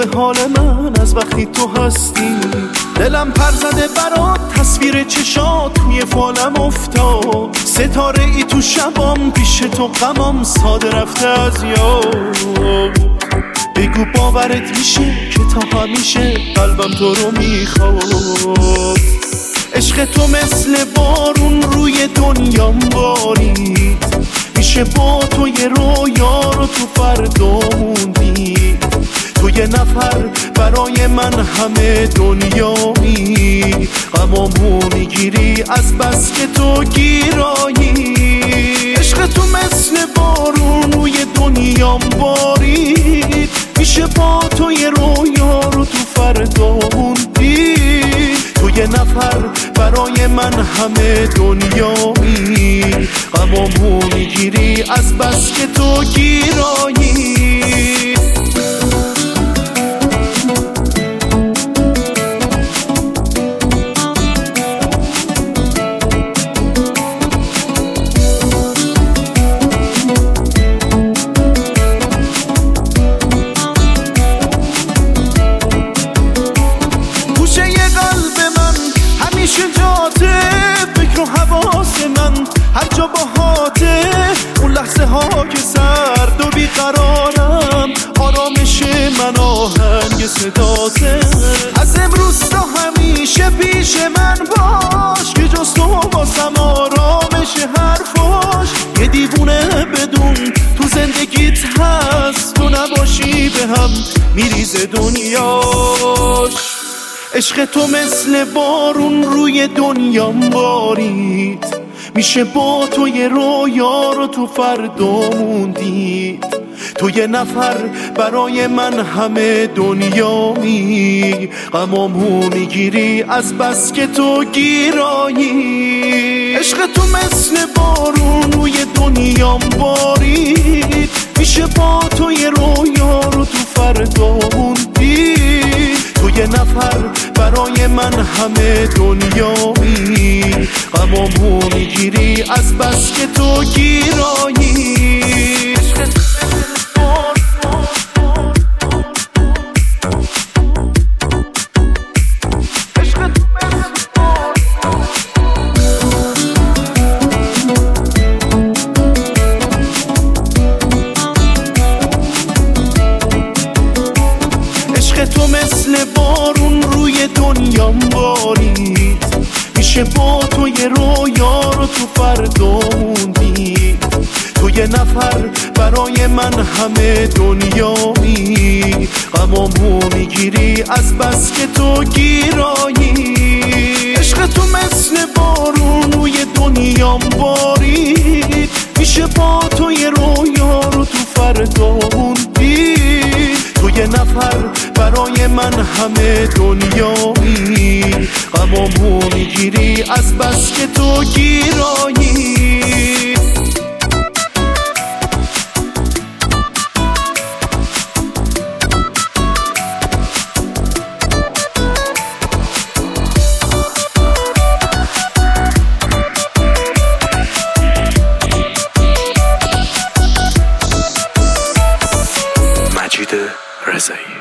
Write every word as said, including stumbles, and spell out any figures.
به حال من از وقتی تو هستی. دلم پر زده برات تصویر چشات توی فالم افتاد. ستاره ای تو شبام پیش تو غمام ساده رفته از یاد. بگو باورت میشه که تا همیشه قلبم تو رو میخواد. عشق تو مثل بارون روی دنیام بارید. میشه با تو یه رویا رو تو فردامون دید. تو یه نفر برای من همه دنیایی. غمامو میگیری از بس که تو گیرایی. عشق تو مثل بارون روی دنیام بارید. میشه با تو یه رویا رو تو فردامون دید. تو یه نفر برای من همه دنیایی. غمامو میگیری از بس که تو گیرایی. فکر و حواس من هر جا باهاته. اون لحظه ها که سرد و بیقرارم آرامش من آهنگ صداته. از امروز تا همیشه پیش من باش که جز تو واسم آرامش حرفاش. یه دیوونه بدون تو زندگیت هست. تو نباشی به هم میریزه دنیاش. عشق تو مثل بارون روی دنیام بارید. میشه با تو یه رویا رو تو فردامون دید. تو یه نفر برای من همه دنیایی. غمامو میگیری از بس که تو گیرایی. عشق تو مثل بارون روی دنیام بارید. میشه با تو یه رویا رو تو فردامون دید. تو یه نفر برای من همه دنیایی. غمامو میگیری از بس که تو گیرایی. تو مثل بارون روی دنیام بارید. میشه با تو یه رویا رو تو فردامون دید. تو یه نفر برای من همه دنیایی. غمامو میگیری از بس که تو گیرایی. عشق تو مثل بارون روی دنیام بارید. میشه با تو یه رویا رو تو فردامون دید. تو یه نفر برای من همه دنیایی. غمامو میگیری از بس که تو گیرایی. مجید رضایی.